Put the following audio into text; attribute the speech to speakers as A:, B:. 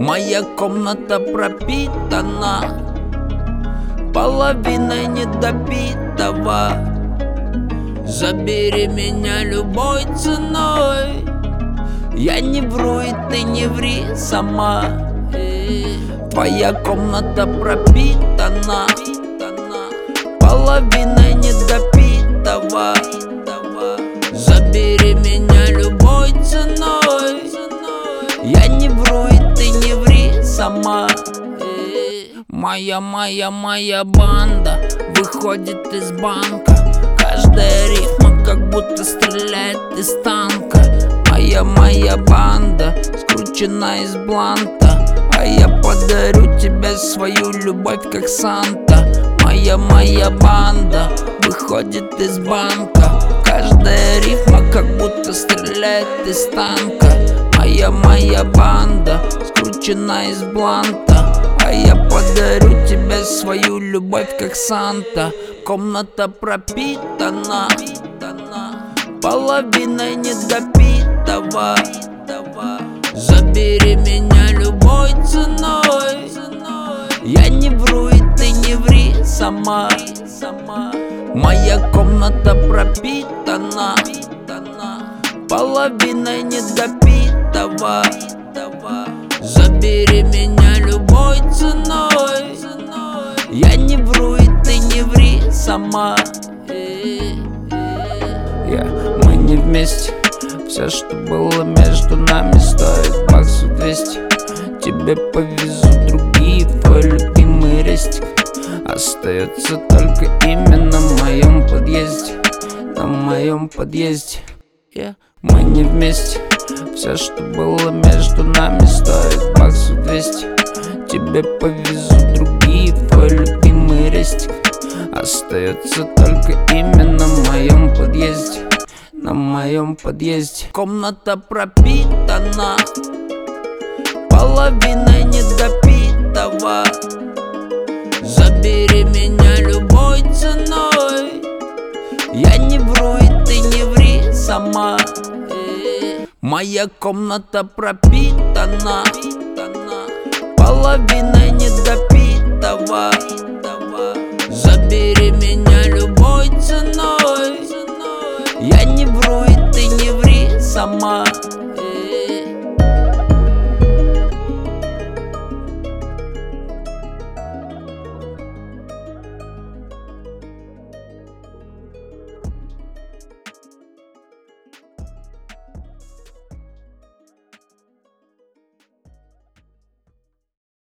A: Моя комната пропитана половиной недопитого. Забери меня любой ценой. Я не вру, и ты не ври сама. Твоя комната пропитана половиной недопитого. Забери меня любой ценой. Я не вру, и ты не ври сама. Моя банда выходит из банка. Каждая рифма как будто стреляет из танка. Моя банда скручена из бланта, а я подарю тебе свою любовь как Санта. Моя банда выходит из банка. Каждая рифма как будто стреляет из танка. Моя банда скручена из бланта, а я подарю тебе свою любовь как Санта. Комната пропитана половиной недопитого. Забери меня любой ценой. Я не вру, и ты не ври сама. Моя комната пропитана половиной недопитого. Забери меня любой ценой. Я не вру, и ты не ври сама. Мы не вместе. Все, что было между нами, стоит баксов 200. Тебе повезу другие, твой любимый рестик. Остается только имя на моем подъезде. На моем подъезде. Мы не вместе. Все, что было между нами, стоит баксов 200. Тебе повезу другие, твой любимый рестик. Остается только имя на моем подъезде. На моем подъезде. Комната пропитана половиной недопитого. Забери меня любой ценой. Я не вру, и ты не ври сама. Моя комната пропитана половиной недопитого.